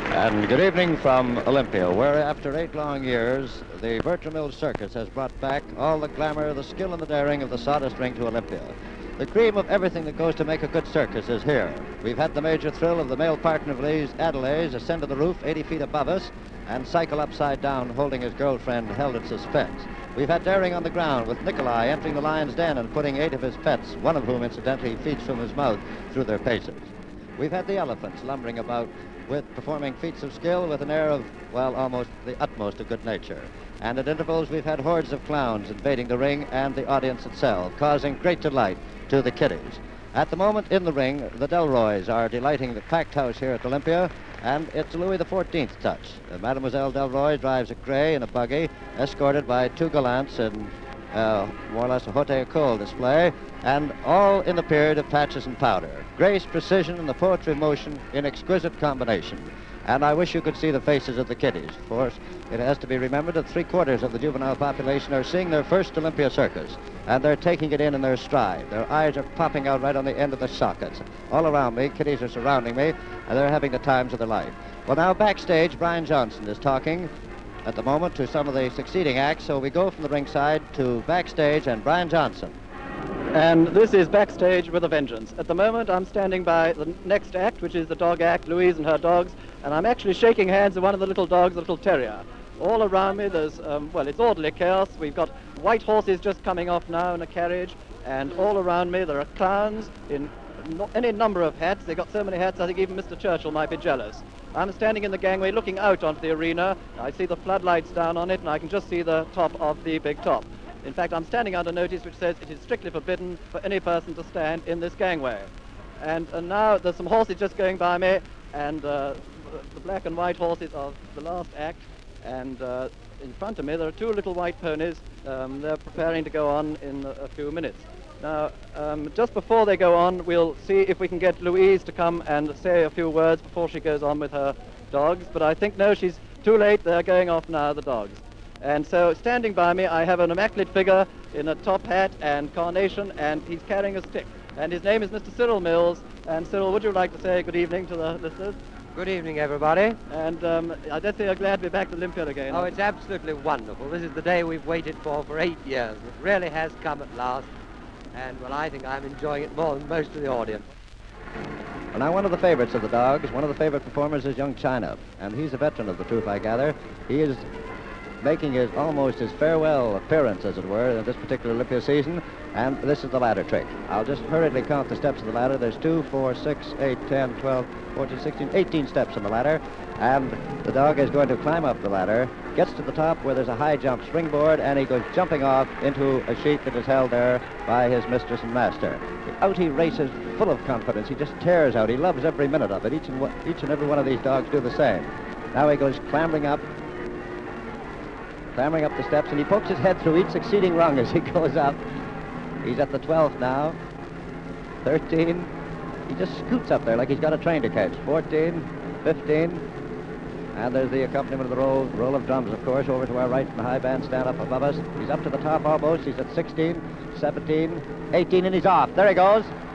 And good evening from Olympia, where after 8 long years, the Bertram Mills Circus has brought back all the glamour, the skill, and the daring of the sawdust ring to Olympia. The cream of everything that goes to make a good circus is here. We've had the major thrill of the male partner of Lee's, Adelaide, ascend to the roof 80 feet above us and cycle upside down, holding his girlfriend held in suspense. We've had daring on the ground with Nikolai entering the lion's den and putting 8 of his pets, one of whom, incidentally, feeds from his mouth, through their paces. We've had the elephants lumbering about with performing feats of skill with an air of, well, almost the utmost of good nature. And at intervals, we've had hordes of clowns invading the ring and the audience itself, causing great delight to the kiddies. At the moment in the ring, the Delroys are delighting the packed house here at Olympia, and it's Louis XIV touch. Mademoiselle Delroy drives a gray in a buggy, escorted by 2 gallants in more or less a haute école display, and all in the period of patches and powder. Grace, precision, and the poetry of motion in exquisite combination. And I wish you could see the faces of the kiddies. Of course, it has to be remembered that 3/4 of the juvenile population are seeing their first Olympia circus, and they're taking it in their stride. Their eyes are popping out right on the end of the sockets. All around me, kiddies are surrounding me, and they're having the times of their life. Well, now backstage, Brian Johnson is talking at the moment to some of the succeeding acts, so we go from the ringside to backstage and Brian Johnson. And this is Backstage with a Vengeance. At the moment, I'm standing by the next act, which is the dog act, Louise and her dogs, and I'm actually shaking hands with one of the little dogs, a little terrier. All around me, there's, it's orderly chaos. We've got white horses just coming off now in a carriage, and all around me there are clowns in any number of hats. They've got so many hats, I think even Mr. Churchill might be jealous. I'm standing in the gangway looking out onto the arena. I see the floodlights down on it, and I can just see the top of the big top. In fact, I'm standing under notice which says it is strictly forbidden for any person to stand in this gangway. And now there's some horses just going by me, and the black and white horses of the last act. And in front of me there are 2 little white ponies. They're preparing to go on in a few minutes. Now, just before they go on, we'll see if we can get Louise to come and say a few words before she goes on with her dogs. But I think, no, she's too late. They're going off now, the dogs. And so, standing by me, I have an immaculate figure in a top hat and carnation, and he's carrying a stick. And his name is Mr. Cyril Mills. And Cyril, would you like to say good evening to the listeners? Good evening, everybody. And I just say you're glad to be back to Olympia again. Oh, it's absolutely wonderful. This is the day we've waited for 8 years. It really has come at last. And, well, I think I'm enjoying it more than most of the audience. Well, now, one of the favorites of the dogs, one of the favorite performers is young China, and he's a veteran of the troupe, I gather. He is making almost his farewell appearance, as it were, in this particular Olympia season, and this is the ladder trick. I'll just hurriedly count the steps of the ladder. There's 2, 4, 6, 8, 10, 12, 14, 16, 18 steps on the ladder, and the dog is going to climb up the ladder, gets to the top where there's a high jump springboard, and he goes jumping off into a sheet that is held there by his mistress and master. Out he races full of confidence. He just tears out. He loves every minute of it. Each and every one of these dogs do the same. Now he goes clambering up the steps, and he pokes his head through each succeeding rung as he goes up. He's at the 12th now. 13. He just scoots up there like he's got a train to catch. 14, 15. And there's the accompaniment of the roll of drums, of course, over to our right, and the high band stand up above us. He's up to the top almost. He's at 16, 17, 18, and he's off. There he goes.